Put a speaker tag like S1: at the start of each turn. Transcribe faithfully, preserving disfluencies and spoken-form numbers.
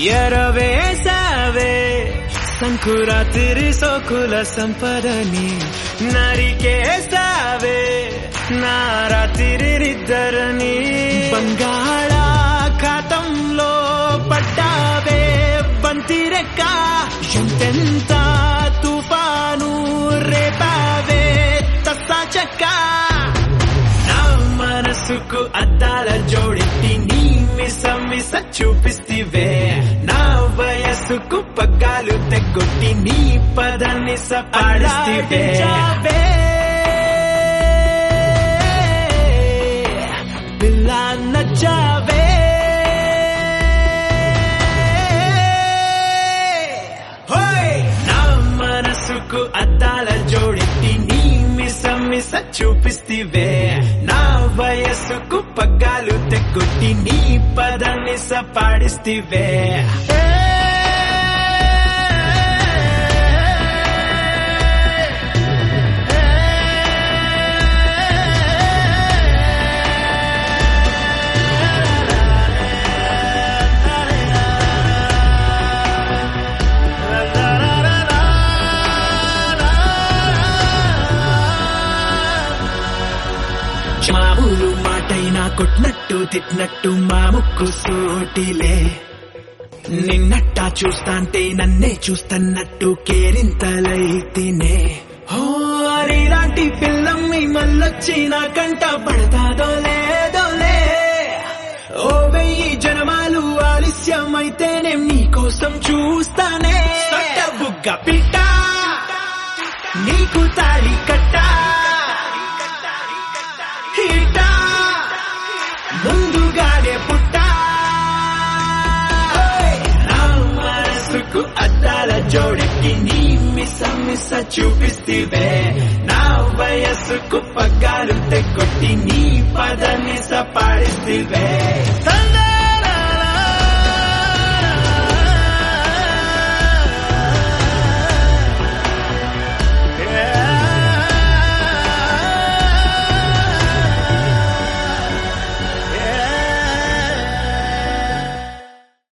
S1: ఎరవేసావే సంకురాత్రి సోకుల సంపదని నరికేసావే నా రాత్రి నిద్దరని బంగాళాఖాతంలో పడ్డావే బంతిరెక్క ఎంతెంత తుఫాను రేపావే తస్సా చెక్క నా మనసుకు అద్దాల జోడెట్టి నీ మిస మిస చూపిస్తివే నా వయసుకు పగ్గాలు తెగొట్టి నీ పదాన్ని సపాడిస్తివే పిల్లా నచ్చావే నా మనసుకు అద్దాల జోడెట్టి నీ మిస మిస చూపిస్తివే నా వయసుకు పగ్గాలు తెగొట్టి నీ పదాన్ని సపాడిస్తివే మామూలు మాటైనా కొట్టినట్టు తిట్టినట్టు మా ముక్కు సోటిలే నిన్నట్టా చూస్తాంటే నన్నే చూస్తున్నట్టు కేరింతలైతేనే హో అరిలాంటి పిల్లమ్మి మళ్ళొచ్చి నా కంట పడతాదో లేదోలే ఓ వెయ్యి జనమాలు ఆలస్యమైతేనే నీకోసం చూస్తానే సొట్ట బుగ్గ పిట్ట నీకు తాళి కట్టా ముందుగానే పుట్టా నా మనసుకు అద్దాల జోడెక్కి నీ మిస మిస చూపిస్తివే నా వయసుకు పగ్గాలు తెగొట్టి నీ పదాన్ని సపాడిస్తివే